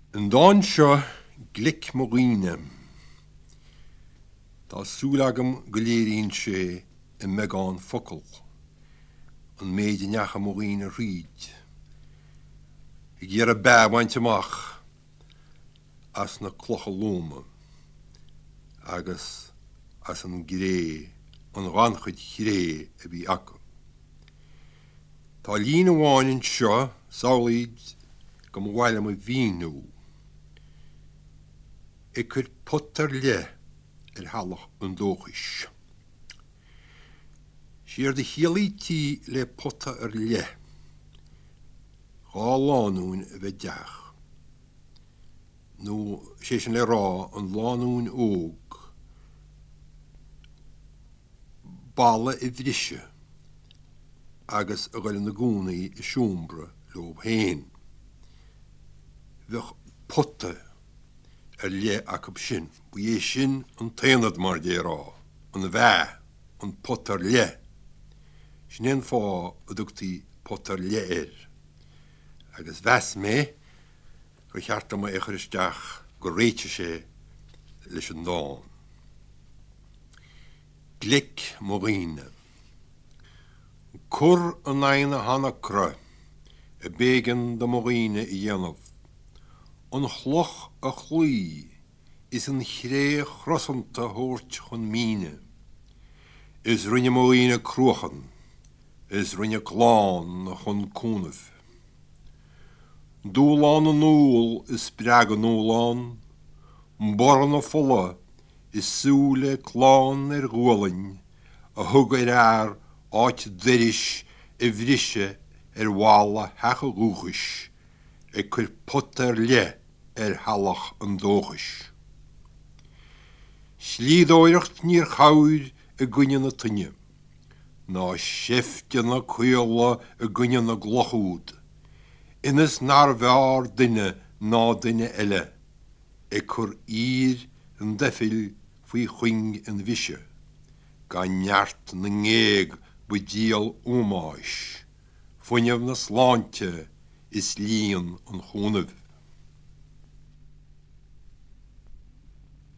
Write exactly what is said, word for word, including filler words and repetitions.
Yn dawn sio glic morine. Tá súlagam goléiríonn sé I megáin focail, an méid neacha morine ríd. I ggéar a báhaint amach as na clocha lóma, agus as an gré, an ranchuid chré a bhí acu. Tá líon amháin seo saolaíd go mhhaile mo bhíonú. I chur potar le ar hallach an dóchais. Siar de chialaítí le potta ar le. Gá lánún a bheith deach. Nó sé sin le rá an lánún óg. Balla I bhrisise, agus a gael na gúnaí I siúmbra lob héin. Bheith potta ar le acab sin. Bu é sin an taonad mar dé rá, an bheith, an potta ar le. Snéan fá a dúchtaí potta ar le ar. Agus bheas mé, go cheartta ma écharisteach go réite sé leis an dáin. Glic morine. Cur an aine hana cra, a bégan da morine I dhéanamh. An chloch a chlúi is an chré chrosanta hórt chun míne. Is rinne morine cruachan, is rinne clán chun cúnamh. Dúlán an núl is breag an núlán, mboran a fola is súle clán ar ghualain, a thug ar air áit diris I bhrisise ar bhála hecha gúchais, I chur potta ar le ar hallach an dóchais. Slídóireacht níor chawd a gcuine na tunne, ná sifte na cuala a gcuine na glochúd. Inas nar bhear duine ná duine eile, I chur ír an defil faoi chuing an bhise, ga neart na ngéag bu díal ómáis, fuinneamh na sláinte is líon an chúnamh.